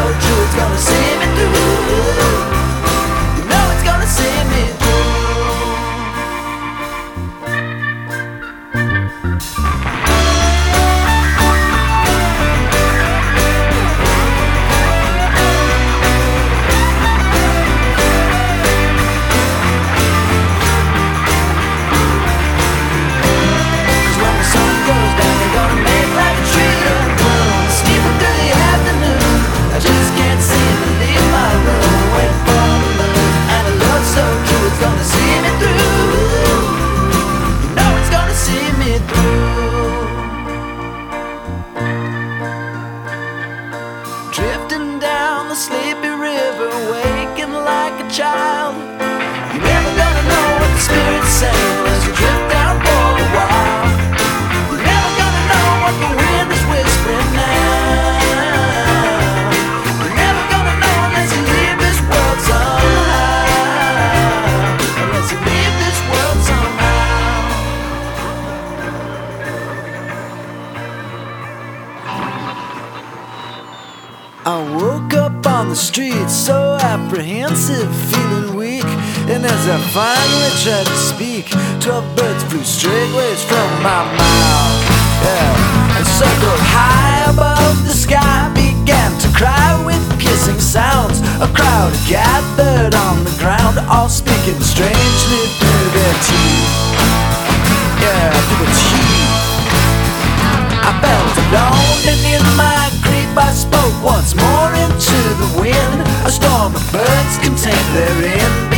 true, it's gonna see me through. You know it's gonna see me through. Drifting down the sleepy river, waking like a child. You're never gonna know what the spirit's saying as you drift down for a while. You're never gonna know what the wind is whispering now. You're never gonna know unless you leave this world somehow. Unless you leave this world somehow. I woke up on the street so apprehensive, feeling weak. And as I finally tried to speak, 12 birds flew straightways from my mouth. Yeah. And circled high above the sky, began to cry with kissing sounds. A crowd gathered on the ground, all speaking strangely through their teeth. Yeah, through the teeth. I felt alone, and in my grief I spoke once more into the wind. A storm of birds contained therein.